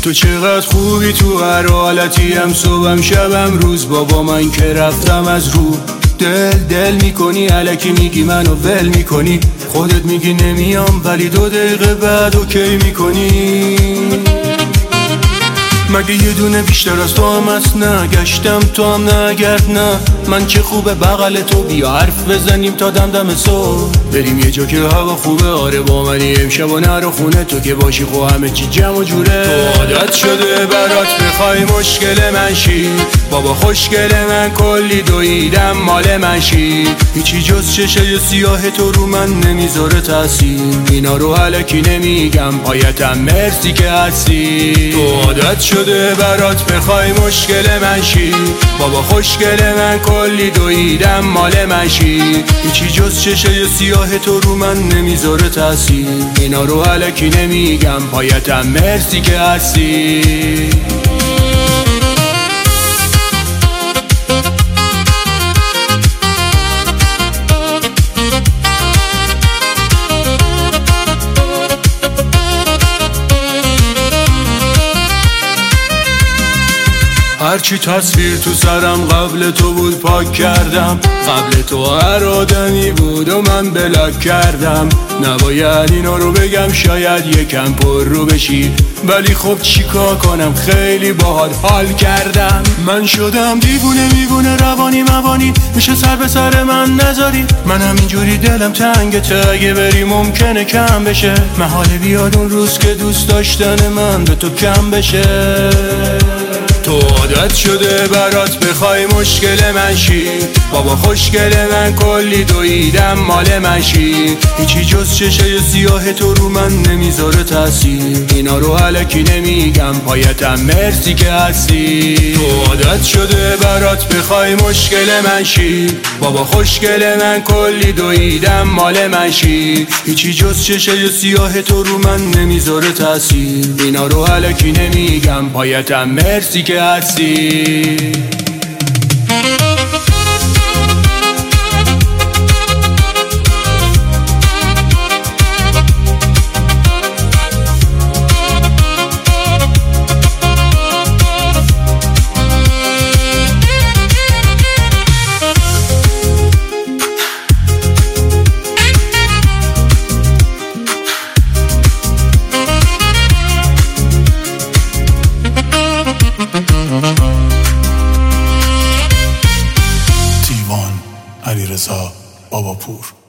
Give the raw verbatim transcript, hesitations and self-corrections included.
تو چقدر خوبی تو هر حالتی، هم صبحم شبم روز. بابا من که رفتم از رو دل دل میکنی، الکی میگی منو ول میکنی. خودت میگی نمیام ولی دو دقیقه بعد اوکی میکنی. مگه یه دونه بیشتر از تو هم هست؟ نه گشتم تو هم نگرد. نه من چه خوبه بغل تو، بیا حرف بزنیم تا دم دم صبح. بریم یه جا که هوا خوبه، آره با منی امشب و نرو خونه. تو که باشی خو همه چی جمع و جوره. تو عادت شده برات بخوای مشکل من شی. بابا خوشگل من کلی دویدم مال من شی. هیچی جز چشه سیاه تو رو من نمیذاره تاثیر. اینا رو الکی نمیگم پایتم مرسی که هستی. تو عادت شده برات بخوای مشکل من شی. بابا خوشگل من کلی دویدم مال من شی. هیچی جز چشه سیاه تو رو من نمیذاره تاثیر. اینا رو الکی نمیگم پایتم مرسی که هستی. هرچی تصویر تو سرم قبل تو بود پاک کردم. قبل تو هر آدمی بود و من بلاک کردم. نباید اینا رو بگم شاید یکم پر رو بشی، ولی خب چیکار کنم خیلی باحال حال کردم. من شدم دیوونه میگونه روانی موانی، میشه سر به سر من نذاری. من همینجوری دلم تنگه ته، اگه بری ممکنه کم بشه. محاله بیاد اون روز که دوست داشتن من به تو کم بشه. تو عادت شده برات بخوای مشکل من شی. بابا خوشگل من کلی دویدم مال من شی. هیچی جز چشه سیاه تو رو من نمیذاره تاثیر. اینا رو الکی نمیگم پایتم مرسی که هستی. تو عادت شده برات بخوای مشکل من شی. بابا خوشگل من کلی دویدم مال من شی. هیچی جز چشه سیاه تو رو من نمیذاره تاثیر. اینا رو الکی نمیگم پایتم مرسی که هستی. تیوان علیرضا باباپور.